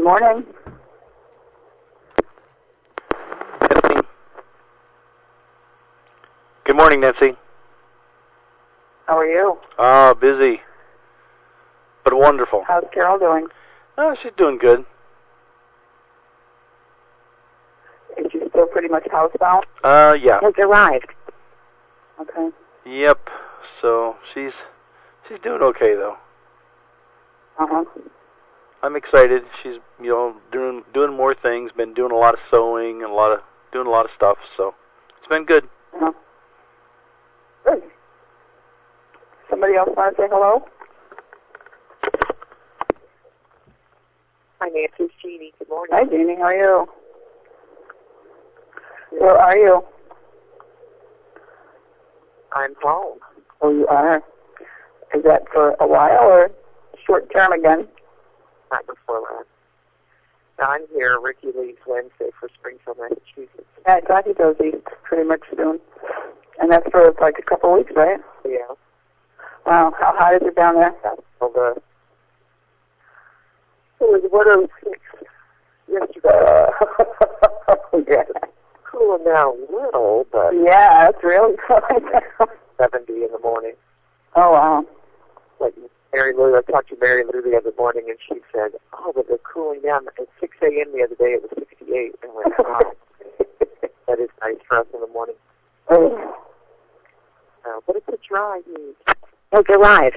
Good morning. Nancy. Good morning, Nancy. How are you? Busy, but wonderful. How's Carol doing? She's doing good. Is she still pretty much housebound? Yeah. Has arrived. Okay. Yep. So she's doing okay though. Uh-huh. I'm excited. She's doing more things. Been doing a lot of sewing and doing a lot of stuff. So it's been good. Uh-huh. Good. Somebody else want to say hello? Hi, Nancy. It's Jeannie. Good morning. Hi, Jeannie. How are you? Where are you? I'm home. Oh, you are? Is that for a while or short term again? Not before that. Now, I'm here. Ricky leaves Wednesday for Springfield, Massachusetts. Yeah, I thought he goes east pretty much soon. And that's for like a couple of weeks, right? Yeah. Wow. How hot is it down there? Well, it was 106 yesterday. Yeah. Cooling down a little, but Yeah, it's really cooling down. 70 in the morning. Oh, wow. Like Mary Lou, I talked to Mary Lou the other morning, and she said, "Oh, but they're cooling down." At 6 a.m. the other day, it was 68. And I went, "Wow, that is nice for us in the morning." Oh. But it's a dry heat. Has arrived.